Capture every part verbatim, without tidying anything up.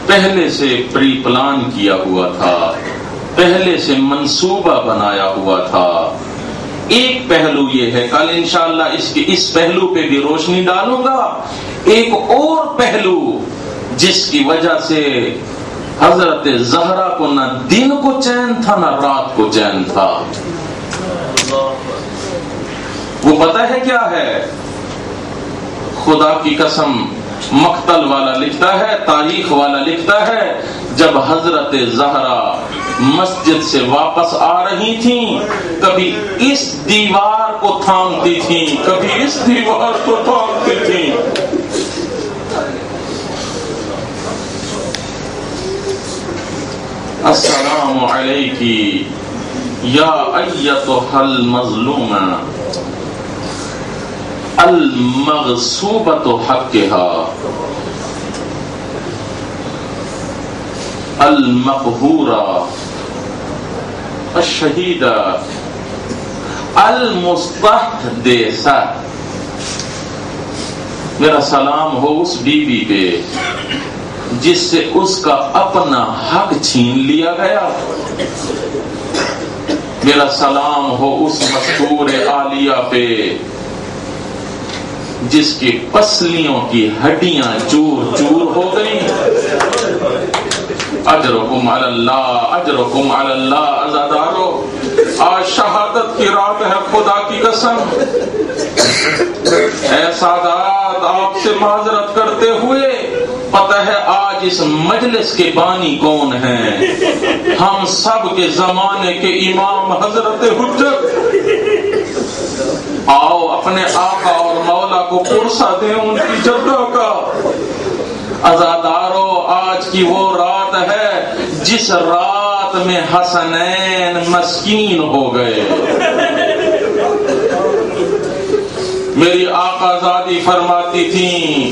پہلے سے pre plan کیا ہوا تھا، پہلے سے منصوبہ بنایا ہوا تھا۔ ایک پہلو یہ ہے، کل انشاءاللہ اس کے اس پہلو پہ بھی روشنی ڈالوں گا۔ ایک اور پہلو جس کی وجہ سے حضرت زہرا کو نہ دن کو چین تھا نہ رات کو چین تھا، وہ پتہ ہے کیا ہے؟ خدا کی قسم، مقتل والا لکھتا ہے، تاریخ والا لکھتا ہے، جب حضرت زہرا مسجد سے واپس آ رہی تھیں، کبھی اس دیوار کو تھامتی تھیں، کبھی اس دیوار کو تھامتی تھیں۔ السلام علیکی یا ایتھا المظلومہ المغصوبۃ حقها المقہورہ الشہیدہ المستحدثہ۔ میرا سلام ہو اس بیوی پہ جس سے اس کا اپنا حق چھین لیا گیا۔ میرا سلام ہو اس مستور عالیہ پہ جس کی پسلیوں کی ہڈیاں چور چور ہو گئی۔ اجرکم علی اللہ، اجرکم علی اللہ۔ عزادارو، آج شہادت کی رات ہے، خدا کی قسم۔ اے سادات، آپ سے معذرت کرتے ہوئے، پتہ ہے آج اس مجلس کے بانی کون ہیں؟ ہم سب کے زمانے کے امام حضرت حجت۔ آؤ اپنے آقا اور مولا کو پرسہ دیں ان کی جدہ کا۔ عزادارو، آج کی وہ رات ہے جس رات میں حسنین مسکین ہو گئے۔ میری آقا زادی فرماتی تھیں،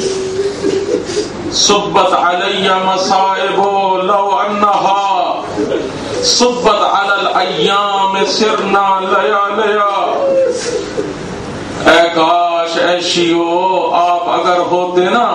صبت علی مصائب لو انہا صبت علی الایام سرنا لیالیا۔ اے کاش اے شیعو آپ اگر ہوتے نا،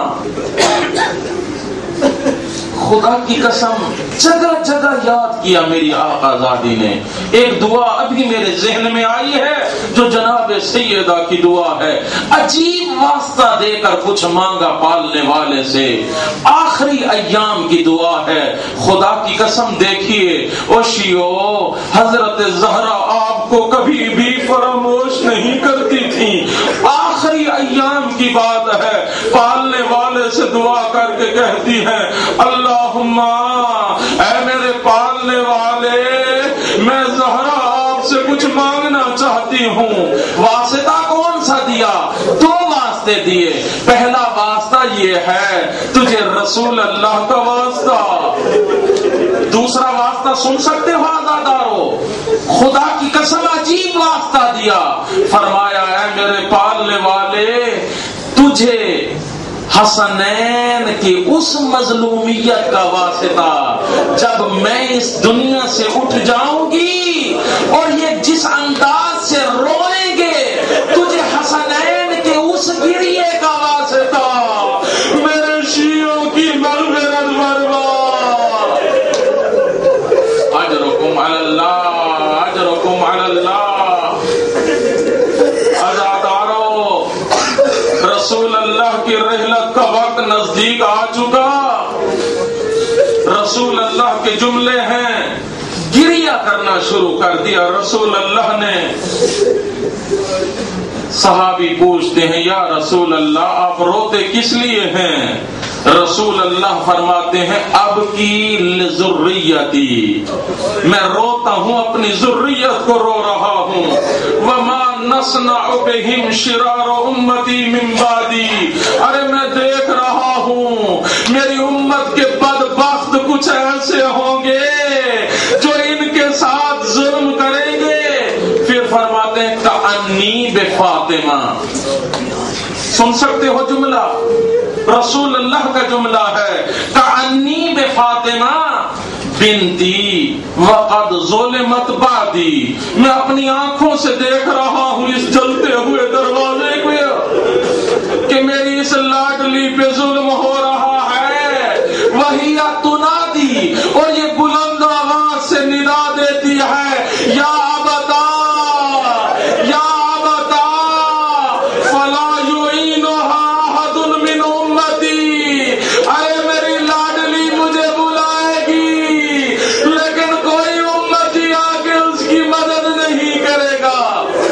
خدا کی قسم جگہ جگہ یاد کیا میری آقا زادی نے۔ ایک دعا ابھی میرے ذہن میں آئی ہے جو جناب سیدہ کی دعا ہے، عجیب واسطہ دے کر کچھ مانگا پالنے والے سے، آخری ایام کی دعا ہے۔ خدا کی قسم دیکھیے او شیعو، حضرت زہرا آپ کو کبھی بھی فراموش نہیں کرتی تھی۔ آخری ایام کی بات ہے، پالنے والے سے دعا کر کے کہتی ہیں، اللہم اے میرے پالنے والے، میں زہرا آپ سے کچھ مانگنا چاہتی ہوں۔ واسطہ کون سا دیا؟ دو واسطے دیے۔ پہلا واسطہ یہ ہے، تجھے رسول اللہ کا واسطہ۔ دوسرا واسطہ سن سکتے ہو عزادارو؟ خدا کی قسم عجیب واسطہ دیا، فرمایا اے میرے پالنے والے، تجھے حسنین کی اس مظلومیت کا واسطہ جب میں اس دنیا سے اٹھ جاؤں گی اور یہ جس انداز سے روئیں گے، تجھے حسنین کے اس گریے کا واسطہ، میرے شیعوں کی مغفرت فرما۔ اجرکم علی اللہ، اجرکم علی اللہ۔ عزادارو، رسول اللہ کی رحلت کا وقت نزدیک آ چکا۔ رسول اللہ کے جملے ہیں، گریہ کرنا شروع کر دیا رسول اللہ نے۔ صحابی پوچھتے ہیں یا رسول اللہ آپ روتے کس لیے ہیں؟ رسول اللہ فرماتے ہیں اب کی لذریتی، میں روتا ہوں اپنی ذریت کو رو رہا ہوں۔ وما نصنع بهم شرار امتی من بعدی، ارے میں دیکھ رہا ہوں میری امت کے بدبخت کچھ ایسے ہوں گے جو ان کے ساتھ ظلم کریں گے۔ پھر فرماتے ہیں کأنی بفاطمہ، سن سکتے ہو جملہ؟ رسول اللہ کا جملہ ہے، کأنی بفاطمہ بنتی وقد ظلمت بعدی، میں اپنی آنکھوں سے دیکھ رہا ہوں اس جلتے ہوئے دروازے کو کہ میری اس لاڈلی پہ ظلم ہو رہا ہے۔ وہی وہی تنادی، اور یہ بلند آواز سے ندا دیتی ہے، یا ابتا یا ابتا فلا یعینھا احد من امتی، ارے میری لاڈلی مجھے بلائے گی لیکن کوئی امتی آ کے اس کی مدد نہیں کرے گا۔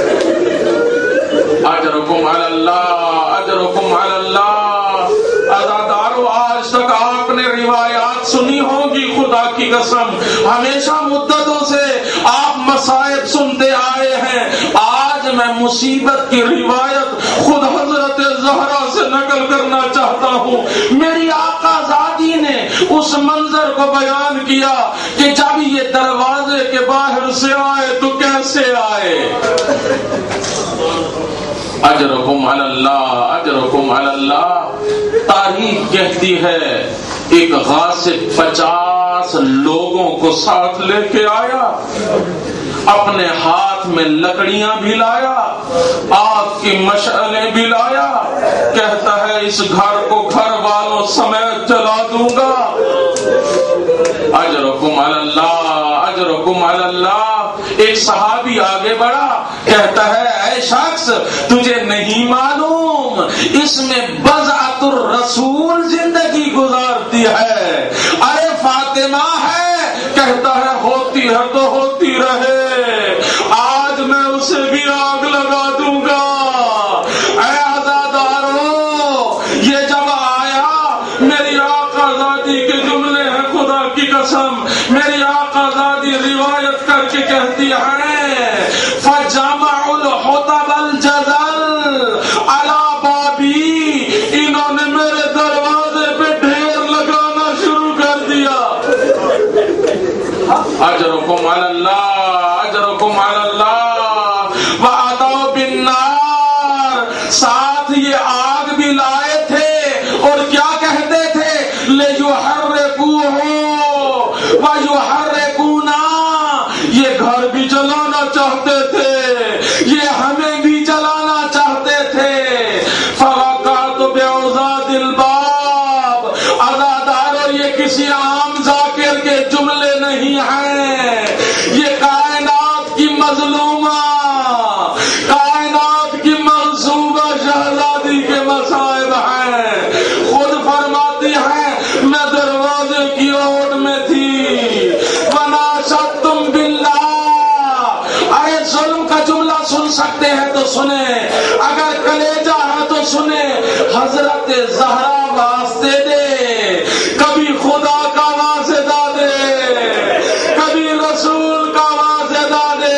اجرکم علی اللہ، اجرکم علی اللہ۔ عزادارو، آج تک آپ نے روایات سنی ہوگی، خدا کی قسم ہمیشہ مدتوں سے آپ مصائب سنتے آئے ہیں۔ آج میں مصیبت کی روایت خود حضرت زہرا سے نقل کرنا چاہتا ہوں۔ میری آقا زادی نے اس منظر کو بیان کیا کہ جب یہ دروازے کے باہر سے آئے تو کیسے آئے۔ اجرکم علی اللہ، اجرکم علی اللہ۔ تاریخ کہتی ہے ایک غاصب پچاس لوگوں کو ساتھ لے کے آیا، اپنے ہاتھ میں لکڑیاں بھی لایا، آگ کی مشعلیں بھی لایا، کہتا ہے اس گھر کو گھر والوں سمیت جلا دوں گا۔ اجرکم علی اللہ، اجرکم علی اللہ۔ ایک صحابی آگے بڑھا، کہتا ہے اے شخص تجھے نہیں معلوم اس میں بضعۃ الرسول زندگی گزارتی ہے، ارے فاطمہ ہے، کہتا ہے ہوتی ہے تو ہوتی رہے، آج میں اسے بھی آگ لگا دوں گا۔ اے عزادارو، یہ جب آیا میری آقا زادی کے جملے ہیں، خدا کی قسم میری آقا زادی روایت کر کے کہتی ہے فَجَمَعُ الْحُطَبَ الْجَزَلْ عَلَى بَابِي، انہوں نے میرے دروازے پہ ڈھیر لگانا شروع کر دیا۔ اجرکم علی اللہ، اجرکم علی اللہ۔ وَأَتَوْا بِالنَّارِ، ساتھ یہ آگ بھی لائے تھے اور کیا کہتے تھے لِيُحَرِّقُوهُ وَيُحَرِّقُونَا، یہ گھر بھی جلانا چاہتے تھے، یہ ہمیں بھی جلانا چاہتے تھے۔ فَوَقَعْتُ بِعُضَادِ الْبَابِ، عزادارو یہ کسی عام ذاکر کے جملے نہیں ہیں، یہ کائنات کی مظلومہ، کائنات کی منصوبہ شہزادی کے مصائب ہیں۔ خود فرماتی ہیں میں دروازے کی اوٹ میں تھی، وَنَاشَدْتُمْ بِاللَّهِ، اے ظلم کا جملہ سن سکتے ہیں تو سنیں، اگر کلیجہ ہے تو سنیں، حضرت زہرا واسطے دے، کبھی خدا کا واسطہ دے، کبھی رسول کا واسطہ دے،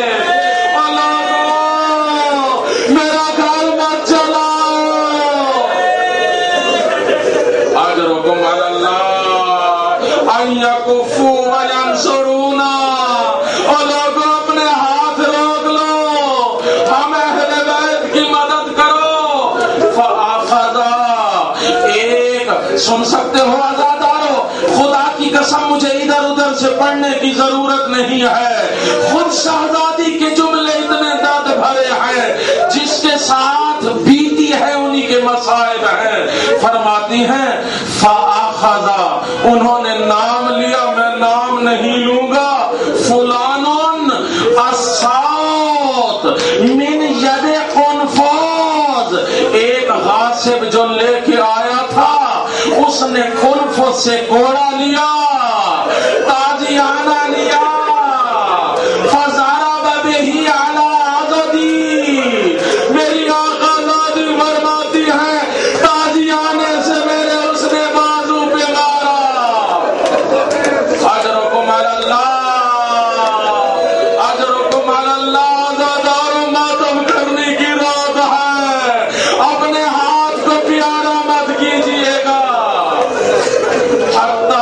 اللہ میرا گھر مت جلاؤ۔ اجرکم علی اللہ ان یکفوا وینصرونا، اور لوگوں اپنے ہاتھ روک لو، ہم اہل بیت کی مدد کرو۔ فآخذا، ایک سن سکتے ہو عزادارو، خدا کی قسم مجھے ادھر ادھر سے پڑھنے کی ضرورت نہیں ہے، خود شہزادی کے جملے اتنے درد بھرے ہیں، جس کے ساتھ بیتی ہے انہی کے مصائب ہیں۔ فرماتی ہیں فآخذا، انہوں نے نام لیا، میں نام نہیں لوں گا، فلانون الصوت من ید قنفذ، ایک غاصب جو لے کے آیا تھا اس نے قنفذ سے کوڑا لیا، تازیانہ لیا، فضرب بہ علی عضدی، میری آقا زادی فرماتی ہے تازیانے سے میرے اس نے بازو پہ مارا۔ اجرکم علی اللہ، اجرکم علی اللہ۔ عزادارو ماتم کرنے کی رات ہے، اپنے ہاتھ کو پیارا مت کیجیے گا۔ حتی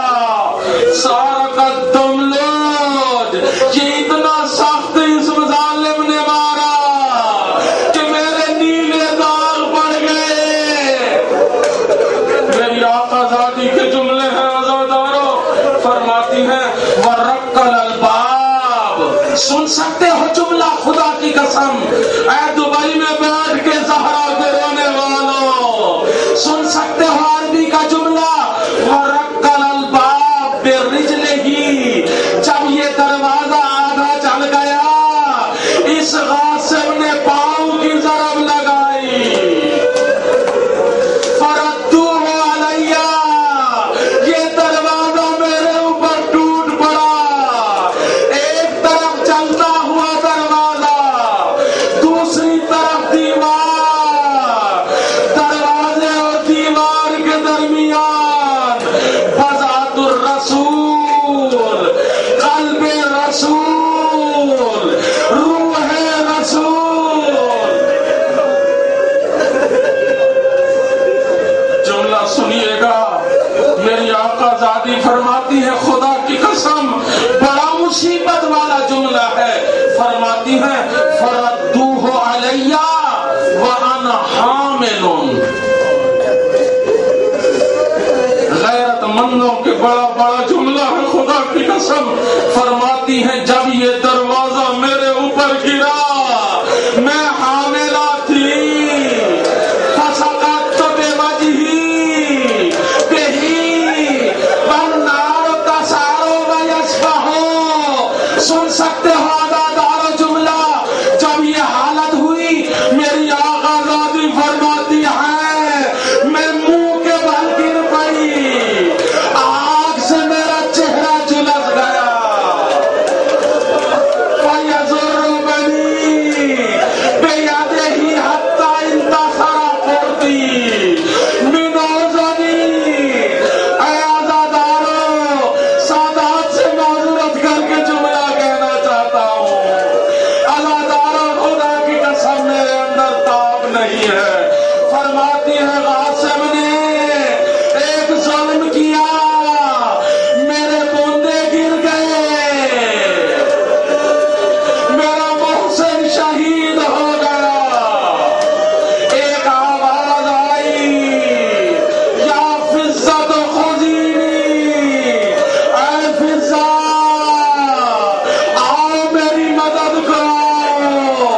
سارقت دملوج، یہ اتنا سخت اس ظالم نے مارا کہ میرے نیلے داغ پڑ گئے۔ میری آقا زادی کے جملے ہیں عزادارو، فرماتی ہیں وَرَقَّلَ الْبَابِ، سن سکتے ہو جملہ خدا کی قسم، اے دبئی میں بیٹھ کے زہرا کے رونے والوں، سن سکتے ہو عربی کا جملہ وَرَقَّلَ फज़ातुर रसूल, क़ल्बे रसूल, रूहे रसूल। जुमला सुनिएगा, मेरी आका ज़ादी फरमाती है, खुदा की कसम बड़ा मुसीबत वाला जुमला है। फरमाती है फरद्दूहु अलैया व अना हामिलुन। गैरतमंदों के बड़ा बड़ा जुमला है, खुदा की कसम। फरमाती है जब ये दरवाजा मेरे ऊपर गिरा, मैं हामिला थी। फसकत बेवजही बिही वन्नार तसारो व यस्बहु। सुन सकते हो अदादारो जुमला, जब ये हालत हुई मेरी आका ज़ादी फरमाती है मैं मुंह के बल गिर पड़ी, आग से मेरा चेहरा झुलस गया। फयज़ुर्रुबनी बियदिही हत्ता इंतसरा क़ुर्ती मिन उज़नी। ऐ अज़ादारो, सादात से माज़रत करके जुमला कहना चाहता हूँ। अज़ादारो, खुदा की कसम मेरे अंदर ताब नहीं है। फरमाती है गासिम ने एक ज़ुल्म किया, मेरे बूंदे गिर गए, मेरा मोहसिन शहीद हो गया। एक आवाज आई, या फिज़्ज़त खुज़ीनी, ऐ फिज़्ज़ा आओ मेरी मदद करो।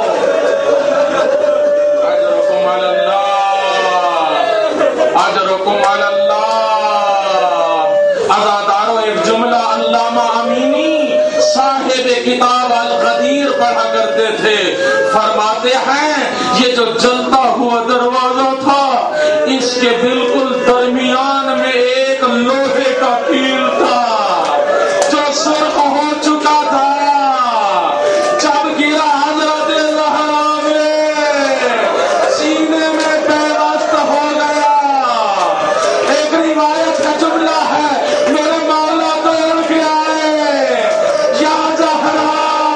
अजरुकुम अलल्लाह, अजरुकुम अलल्लाह। अज़ादारो, एक जुमला अल्लामा अमीनी साहिब किताब अल गदीर पढ़ा करते थे। फरमाते हैं ये जो जलता हुआ दरवाजा था, इसके बिल्कुल दरमियान में एक लोहे का कील था जो सुर्ख हो चुका था। जब गिरा हज़रत ज़हरा में सीने में पैवस्त हो गया। एक रिवायत का जुमला है, मेरे मौला दौड़ के आए, या ज़हरा,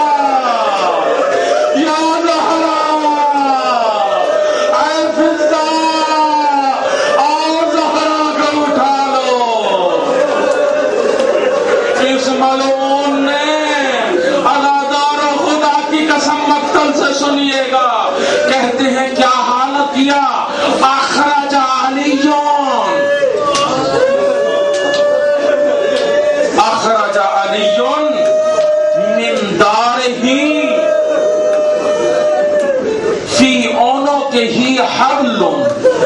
या ज़हरा, ऐ फिज़्ज़ा आओ ज़हरा को उठा लो। इस मलऊन ने, अज़ादारो खुदा की कसम मक्तल से सुनिएगा, कहते हैं क्या हालत किया। अखरज अलीयुन, अखरज अलीयुन मिन दारिही फी उनुकिही हब्लुन।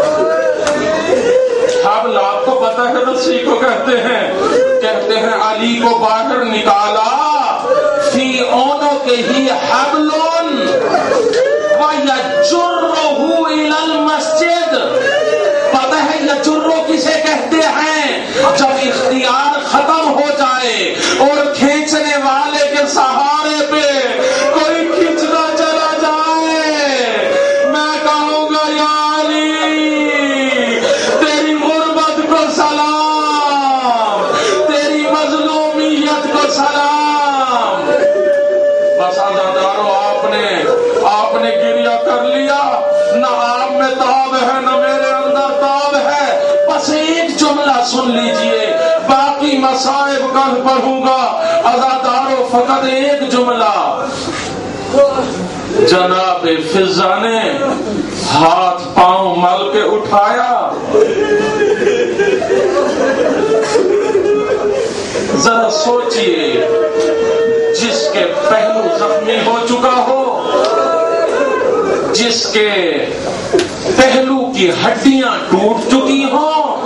हब्ल आपको पता है, रस्सी को कहते हैं। कहते हैं अली को बाहर निकाला, फी उनुकिही हब्लुन व यजुर्रुहु इलल मस्जिद। पता है यजुर्रु किसे कहते हैं? जब इख्तियार खत्म हो जाए और खींचने वाले के सहारे पे कोई खींचना चला जाए, मैं कहूँगा या अली तेरी गुर्बत को सलाम, तेरी मजलूमियत को सलाम। बस अज़ादारो, आपने आपने गिरिया कर लिया, न आप में ताब है न मेरे अंदर ताब है। बस एक जुमला सुन लीजिए, बाकी मसाइब कल पढ़ूंगा। अज़ादारो, फकत एक जुमला। जनाब फिज़्ज़ा ने हाथ पांव मल के उठाया, जरा सोचिए, जिसके पहलू जख्मी हो चुका हो, जिसके पहलू की हड्डियां टूट चुकी हो,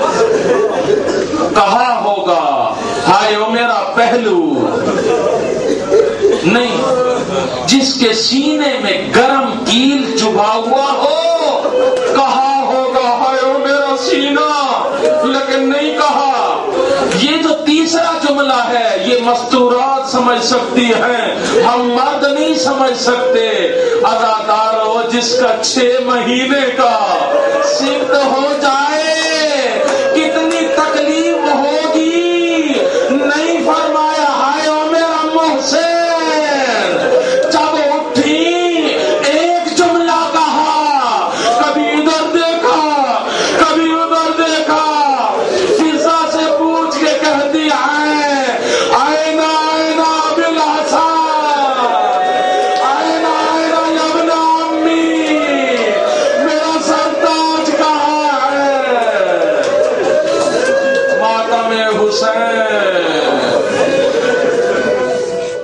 कहा होगा हाय ओ मेरा पहलू। नहीं, जिसके सीने में गरम कील चुभा हुआ हो, कहा होगा हाय ओ मेरा सीना। लेकिन नहीं कहा। ये जो तीसरा जुमला है, ये मस्तूरात समझ सकती हैं, हम मर्द नहीं समझ सकते। अज़ादारो, जिसका छह महीने का सिक्त हो जाए, कितनी तकलीफ हो حسین